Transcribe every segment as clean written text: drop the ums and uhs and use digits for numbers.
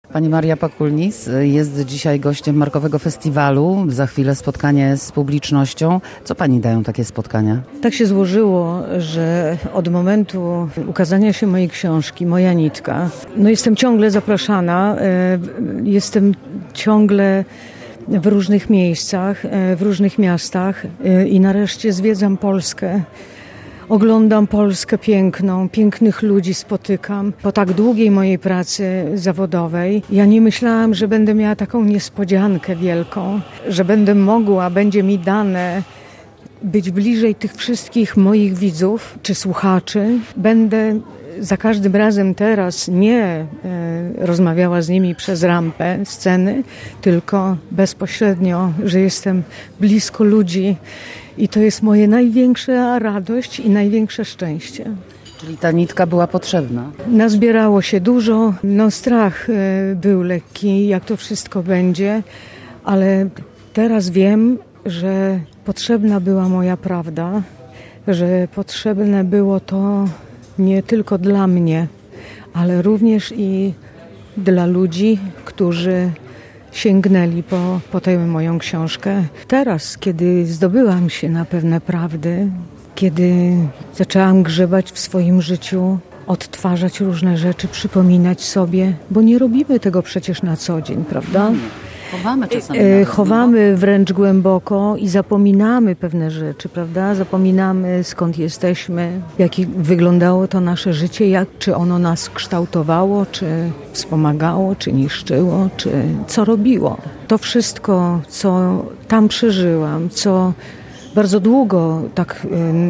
Pani Maria Pakulnis jest dzisiaj gościem Markowego Festiwalu. Za chwilę spotkanie z publicznością. Co pani dają takie spotkania? Tak się złożyło, że od momentu ukazania się mojej książki, Moja nitka, jestem ciągle zapraszana, jestem ciągle w różnych miejscach, w różnych miastach i nareszcie zwiedzam Polskę. Oglądam Polskę piękną, pięknych ludzi spotykam. Po tak długiej mojej pracy zawodowej ja nie myślałam, że będę miała taką niespodziankę wielką, że będę mogła, będzie mi dane być bliżej tych wszystkich moich widzów czy słuchaczy. Będę za każdym razem teraz nie rozmawiała z nimi przez rampę sceny, tylko bezpośrednio, że jestem blisko ludzi i to jest moja największa radość i największe szczęście. Czyli ta nitka była potrzebna? Nazbierało się dużo, strach był lekki, jak to wszystko będzie, ale teraz wiem, że potrzebna była moja prawda, że potrzebne było to nie tylko dla mnie, ale również i dla ludzi, którzy sięgnęli po tę moją książkę. Teraz, kiedy zdobyłam się na pewne prawdy, kiedy zaczęłam grzebać w swoim życiu, odtwarzać różne rzeczy, przypominać sobie, bo nie robimy tego przecież na co dzień, prawda? Chowamy czasami. Chowamy wręcz głęboko i zapominamy pewne rzeczy, prawda? Zapominamy, skąd jesteśmy, jak wyglądało to nasze życie, czy ono nas kształtowało, czy wspomagało, czy niszczyło, czy co robiło. To wszystko, co tam przeżyłam, co bardzo długo tak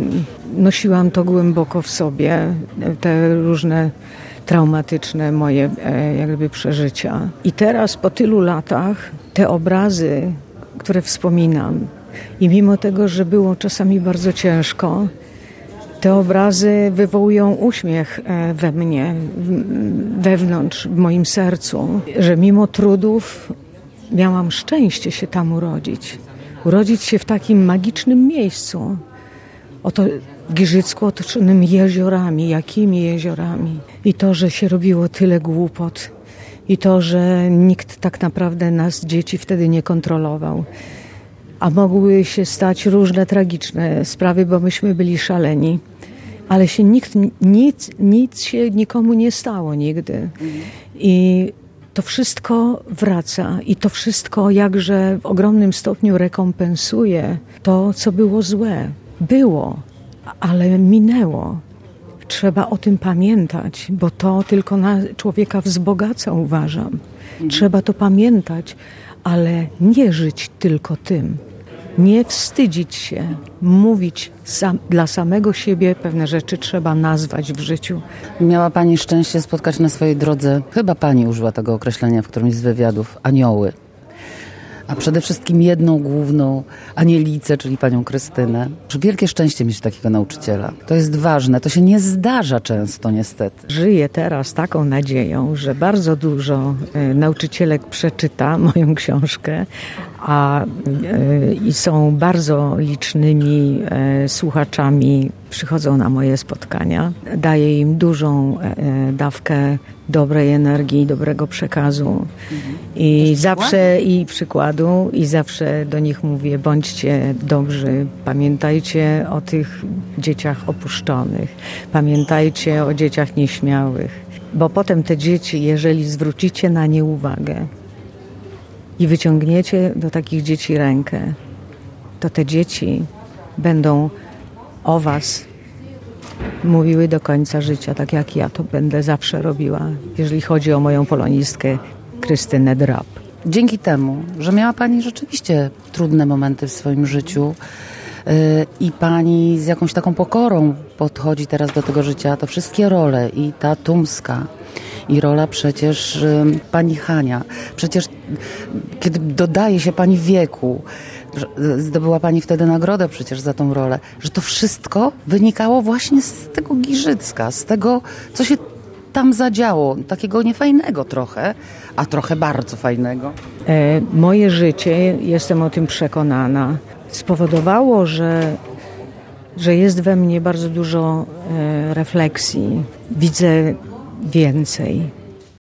nosiłam to głęboko w sobie, te różne traumatyczne moje przeżycia. I teraz po tylu latach te obrazy, które wspominam i mimo tego, że było czasami bardzo ciężko, te obrazy wywołują uśmiech we mnie, wewnątrz, w moim sercu, że mimo trudów miałam szczęście się tam urodzić. Urodzić się w takim magicznym miejscu. Oto w Giżycku otoczonym jeziorami. Jakimi jeziorami? I to, że się robiło tyle głupot. I to, że nikt tak naprawdę nas, dzieci, wtedy nie kontrolował. A mogły się stać różne tragiczne sprawy, bo myśmy byli szaleni. Ale się nic się nikomu nie stało nigdy. I to wszystko wraca i to wszystko jakże w ogromnym stopniu rekompensuje to, co było złe. Było, ale minęło. Trzeba o tym pamiętać, bo to tylko człowieka wzbogaca, uważam. Trzeba to pamiętać, ale nie żyć tylko tym. Nie wstydzić się, mówić dla samego siebie pewne rzeczy trzeba nazwać w życiu. Miała pani szczęście spotkać na swojej drodze, chyba pani użyła tego określenia w którymś z wywiadów, anioły. A przede wszystkim jedną główną anielicę, czyli panią Krystynę. Wielkie szczęście mieć takiego nauczyciela. To jest ważne, to się nie zdarza często niestety. Żyję teraz taką nadzieją, że bardzo dużo nauczycielek przeczyta moją książkę i są bardzo licznymi słuchaczami, przychodzą na moje spotkania. Daję im dużą dawkę dobrej energii, dobrego przekazu i przykładu i zawsze do nich mówię, bądźcie dobrzy, pamiętajcie o tych dzieciach opuszczonych, pamiętajcie o dzieciach nieśmiałych, bo potem te dzieci, jeżeli zwrócicie na nie uwagę i wyciągniecie do takich dzieci rękę, to te dzieci będą o was mówiły do końca życia, tak jak ja to będę zawsze robiła, jeżeli chodzi o moją polonistkę Krystynę Drab. Dzięki temu, że miała pani rzeczywiście trudne momenty w swoim życiu i pani z jakąś taką pokorą podchodzi teraz do tego życia, to wszystkie role i ta tumska i rola przecież pani Hania, przecież kiedy dodaje się pani wieku, zdobyła pani wtedy nagrodę przecież za tą rolę, że to wszystko wynikało właśnie z tego Giżycka, z tego, co się tam zadziało, takiego niefajnego trochę, a trochę bardzo fajnego. Moje życie, jestem o tym przekonana, spowodowało, że jest we mnie bardzo dużo refleksji. Widzę więcej.